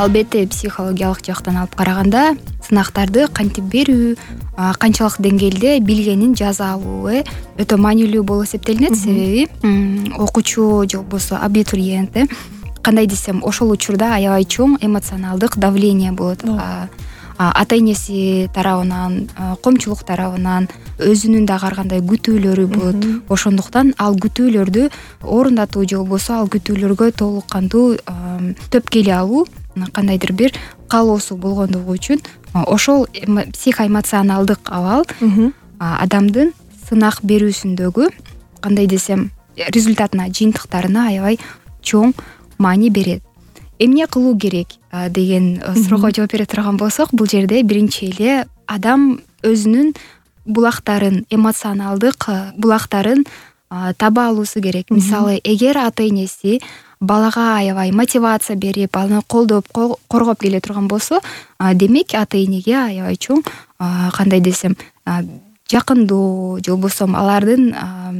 албетте психологиялык жактан алып караганда сынактарды кантип берүү, канчалык деңгээлде билгенин жаза алуу өтө маанилүү болуп эсептелинет. Себеби окуучу же болбосо абитуриент кандай десем, ошол учурда аябай чоң эмоционалдык давление болот. Ата энеси тарабынан, коомчулук тарабынан өзүнүн дагы ар кандай күтүүлөрү болот. Ошондуктан ал күтүүлөрдү орундатуу же болбосо ал күтүүлөргө толук кандуу төп келе алуу кандайдыр бир каалоосу болгондугу үчүн ошол психоэмоционалдык абал адамдын сынак берүүсүндөгү кандай десем результатына, жыйынтыктарына аябай чоң маани берет. Эмне кылуу керек деген суроого жооп бере турган болсок, бул жерде биринчи эле адам өзүнүн булактарын, эмоционалдык булактарын таба алуусу керек. Мисалы, эгер ата энеси балага аябай мотивация берип, аны колдоп, коргоп келе турган болсо, демек ата энеге аябай чоң кандай десем жакындоо же болбосо алардын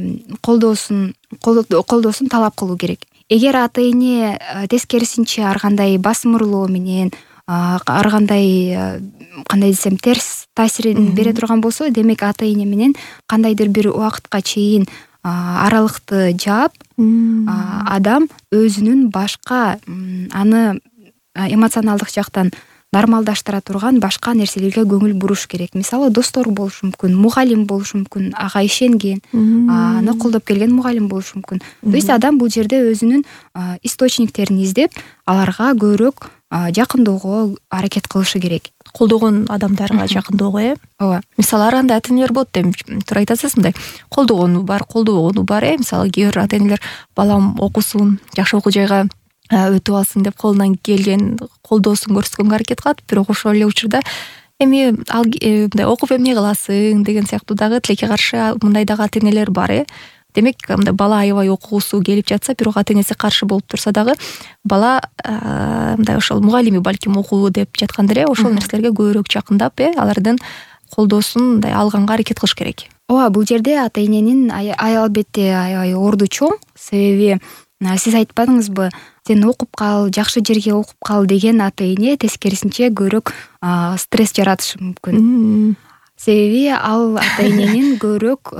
колдоосун талап кылуу керек. Эгер ата эне тескерисинче ар кандай басымырлоо менен, ар кандай десем терс таасирин бере турган болсо, демек ата эне менен кандайдыр бир убакытка чейин аралыкты жаап, адам өзүнүн башка аны эмоционалдык жактан нормалдаштыра турган башка нерселерге көңүл буруш керек. Мисалы, достору болушу мүмкүн, мугалим болушу мүмкүн, ага ишенген, аны колдоп келген мугалим болушу мүмкүн. То есть адам бул жерде өзүнүн источниктерин издеп, аларга көбүрөөк жакындоого аракет кылышы керек. Колдогон адамдарга жакындоого, ооба. Мисалы, ар кандай ата энелер болот деп туура айтасыз, мындай колдогону бар, колдобогону бар. Мисалы, кээ бир ата энелер балам окусун, жакшы окуу жайга өтүп алсын деп колунан келген колдоосун көрсөткөнгө аракет кылат. Бирок ошол эле учурда эми ал мындай окуп эмне кыласың деген сыяктуу дагы тилекке каршы мындай дагы ата энелер бар. Демек, мындай бала аябай окугусу келип жатса, бирок ата энеси каршы болуп турса дагы, бала мындай ошол мугалими балким окуу деп жаткандыр, ошол нерселерге көбүрөөк жакындап, алардын колдоосун мындай алганга аракет кылыш керек. Ооба, бул жерде ата эненин албетте аябай орду чоң. Себеби сиз айтпадыңызбы, сен окуп кал, жакшы жерге окуп кал деген ата эне тескерисинче көбүрөөк стресс жаратышы мүмкүн. Себеби ал ата эненин көбүрөөк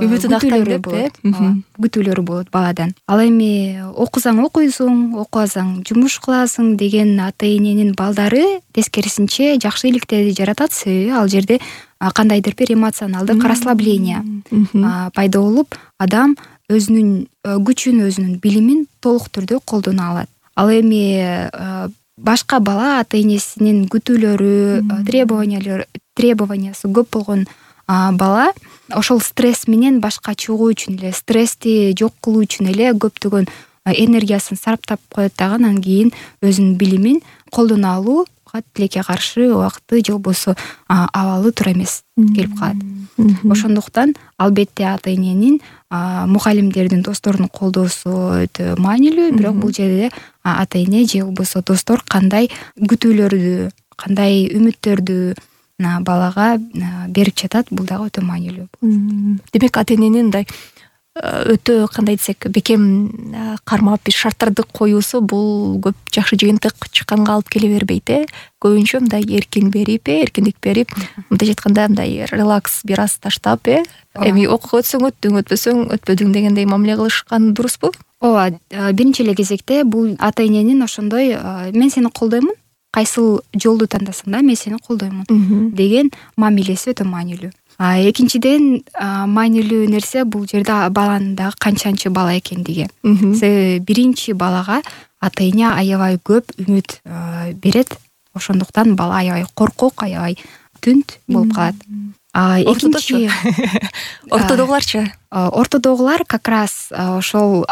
күтүүлөрү болот баладан. Ал эми окусаң окуйсуң, окубасаң жумуш кыласың деген ата эненин балдары тескерисинче жакшы иликтерди жаратат. Себеби ал жерде кандайдыр бир эмоционалдык расслабление пайда болуп, адам өзүнүн күчүн, өзүнүн билимин толук түрдө колдоно алат. Ал эми башка бала ата энесинин күтүүлөрү, требованиясы көп болгон бала ошол стресс менен башка чыгуу үчүн эле, стрессти жок кылуу үчүн эле көптөгөн энергиясын сарптап коет дагы, анан кийин өзүнүн билимин колдоно алууга тилекке каршы убакыты же болбосо абалы туура эмес келип калат. Ошондуктан албетте ата эненин, мугалимдердин, достордун колдоосу өтө маанилүү, бирок бул жерде ата эне же болбосо достор кандай күтүүлөрдү, кандай үмүттөрдү балага берип жатат, бул дагы өтө маанилүү. Демек, ата эненин мындай өтө кандай десек, бекем кармап бир шарттарды коюусу бул көп жакшы жыйынтык чыкканга алып келе бербейт. Көбүнчө мындай эркиндик берип, мындай айтканда мындай релакс бир аз таштап, эми окууга өтсөң өттүң, өтпөсөң өтпөдүң дегендей мамиле кылышкан дуруспу? Ооба, биринчи эле кезекте бул ата эненин ошондой мен сени колдоймун, кайсыл жолду тандасаң да мен сени колдоймун деген мамилеси өтө маанилүү. Экинчиден маанилүү нерсе бул жерде баланын дагы канчанчы бала экендиги. Себеби биринчи балага ата эне аябай көп үмүт берет. Ошондуктан бала аябай коркок, аябай түнт болуп калат. Экинчи ортодогуларчы? Ортодогулар как раз ошол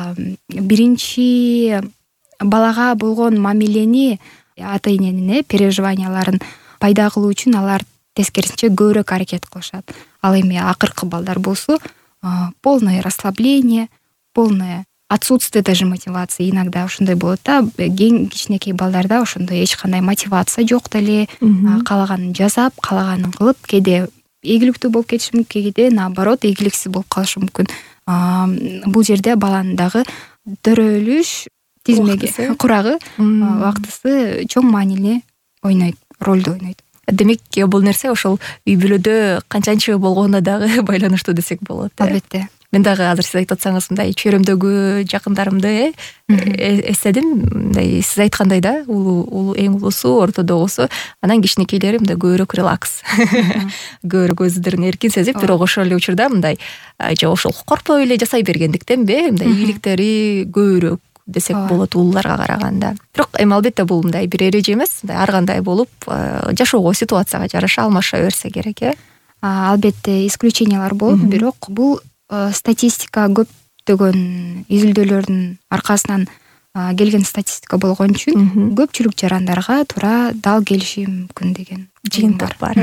биринчи балага болгон мамилени, ата эненин переживанияларын пайда кылуу үчүн алар тескерисинче көбүрөөк аракет кылышат. Ал эми акыркы балдар болсо полное расслабление, полное отсутствие даже мотивации. Иногда ошондой болот да, кичинекей балдарда ошондой эч кандай мотивация жок деле, каалаганын жасап, каалаганын кылып, кээде ийгиликтүү болуп кетиши мүмкүн, кээде наоборот ийгиликсиз болуп калышы мүмкүн. Бул жерде баланын дагы төрөлүш тизмеге курагы убактысы чоң маанилүү ойнойт, ролду ойнойт. Демек бул нерсе ошол үй бүлөдө канчанчы болгондо дагы байланыштуу десек болот. Албетте. Мен дагы азыр сиз айтып атсаңыз мындай чөйрөмдөгү жакындарымды эстедим. Мындай сиз айткандай да, эң улусу, ортодогусу, анан кичинекейлери мындай көбүрөөк релакс. Көбүрөөк өздөрүн эркин сезип, бирок ошол эле учурда мындай же ошол коркпой эле жасай бергендиктенби, мындай ийгиликтери көбүрөөк десек болот улууларга караганда. Бирок эми албетте бул мындай бир эреже эмес, мындай ар кандай болуп жашоого, ситуацияга жараша алмаша берсе керек. Албетте исключениялар болот, бирок бул статистика көптөгөн изилдөөлөрдүн аркасынан келген статистика болгон үчүн көпчүлүк жарандарга туура дал келиши мүмкүн деген жыйынтык бар.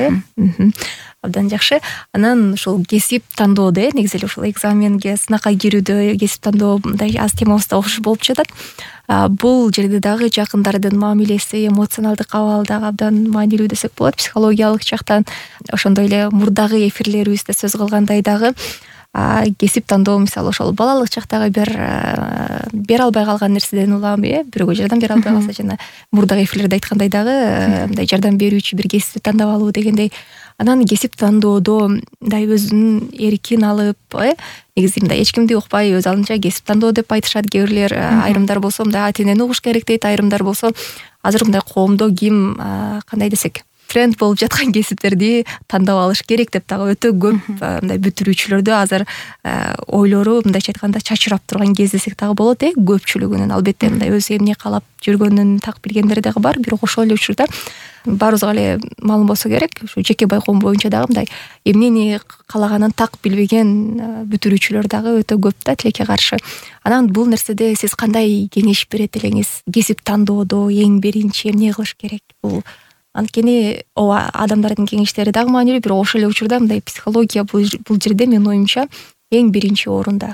Абдан жакшы. Анан ушул кесип тандоодо негизи эле ушул экзаменге, сынакка кирүүдө кесип тандоо мындай аз темабызда окшош болуп жатат. Бул жерде дагы жакындардын мамилеси, эмоционалдык абал дагы абдан маанилүү десек болот, психологиялык жактан. Ошондой эле мурдагы эфирлерибизде сөз кылгандай дагы кесип тандоо мисалы ошол балалык чактагы бере албай калган нерседен улам, бирөөгө жардам бере албай калса, жана мурдагы эфирлерде айткандай дагы мындай жардам берүүчү бир кесипти тандап алуу дегендей. Анан кесип тандоодо мындай өзүнүн эркин алып, негизи мындай эч кимди укпай өз алдынча кесип тандоо деп айтышат кээ бирлер. Айрымдар болсо мындай ата-энени угуш керек дейт, айрымдар болсо азыр мындай коомдо ким кандай десек тренд болуп жаткан кесиптерди тандап алыш керек деп дагы өтө көп мындай бүтүрүүчүлөрдү азыр ойлору мындайча айтканда чачырап турган кез десек дагы болот. Көпчүлүгүнүн албетте мындай өз эмне каалап жүргөнүн так билгендери дагы бар, бирок ошол эле учурда баарыбызга эле маалым болсо керек, ушу жеке байкоом боюнча дагы мындай эмнени каалаганын так билбеген бүтүрүүчүлөр дагы өтө көп да тилекке каршы. Анан бул нерседе сиз кандай кеңеш берет элеңиз? Кесип тандоодо эң биринчи эмне кылыш керек? Бул анткени ооба адамдардын кеңештери дагы маанилүү, бирок ошол эле учурда мындай психология бул жерде менин оюмча эң биринчи орунда.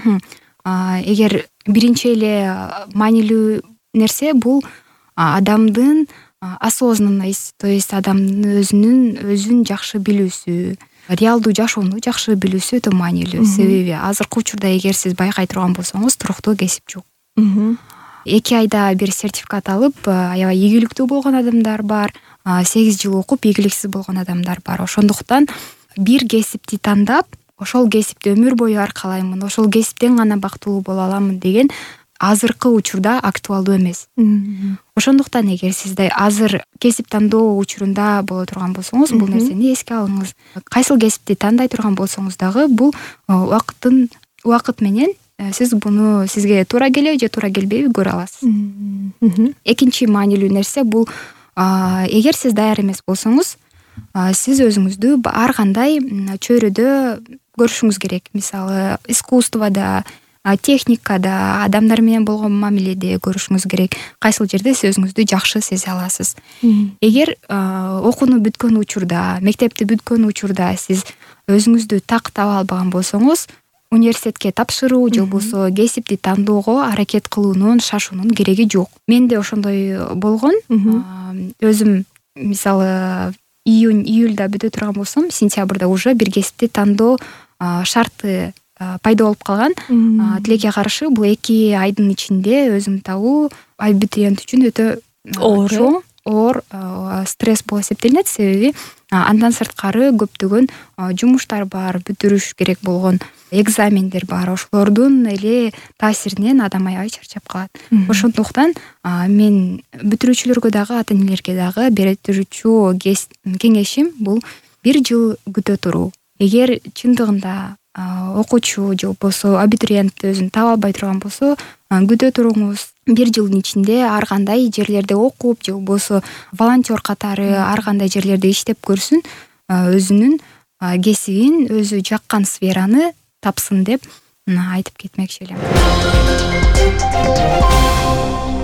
Эгер биринчи эле маанилүү нерсе бул адамдын осознанность, то есть адамдын өзүн жакшы билүүсү, реалдуу жашоону жакшы билүүсү өтө маанилүү. Себеби азыркы учурда эгер сиз байкай турган болсоңуз, туруктуу кесип жок. 2 айда бир сертификат алып, аябай ийгиликтүү болгон адамдар бар, 8 жыл окуп ийгиликсиз болгон адамдар бар. Ошондуктан бир кесипти тандап, ошол кесипти өмүр бою аркалаймын, ошол кесиптен гана бактылуу боло аламын деген азыркы учурда актуалдуу эмес. Ошондуктан эгер сизде азыр кесип тандоо учурунда боло турган болсоңуз, бул нерсени эске алыңыз. Кайсыл кесипти тандай турган болсоңуз дагы бул убакыт менен сиз буну сизге туура келеби же туура келбейби көрө аласыз. Экинчи маанилүү нерсе бул эгер сиз даяр эмес болсоңуз, сиз өзүңүздү ар кандай чөйрөдө көрүшүңүз керек. Мисалы, искусствода, техникада, адамдар менен болгон мамиледе көрүшүңүз керек. Кайсыл жерде сиз өзүңүздү жакшы сезе аласыз. Эгер окууну бүткөн учурда, мектепти бүткөн учурда сиз өзүңүздү так таба албаган болсоңуз, университетке тапшыруу же болбосо кесипти тандоого аракет кылуунун, шашуунун кереги жок. Менде ошондой болгон. Өзүм мисалы июльда бүтө турган болсом, сентябрда уже бир кесипти тандоо шарты пайда болуп калган. Тилекке каршы бул 2 айдын ичинде өзүм табуу абитуриент үчүн өтө оор стресс болуп эсептелинет. Себеби андан сырткары көптөгөн жумуштар бар, бүтүрүш керек болгон экзамендер бар. Ошолордун эле таасиринен адам аябай чарчап калат. Ошондуктан мен бүтүрүүчүлөргө дагы, ата-энелерге дагы бере турчу кеңешим бул 1 жыл күтө туруу. Эгер чындыгында окуучу же болбосо абитуриент өзүн таба албай турган болсо, күтө туруңуз. 1 жылдын ичинде ар кандай жерлерде окуп же болбосо волонтер катары ар кандай жерлерде иштеп көрсүн, өзүнүн кесибин, өзү жаккан сфераны тапсын деп айтып кетмекчи элем.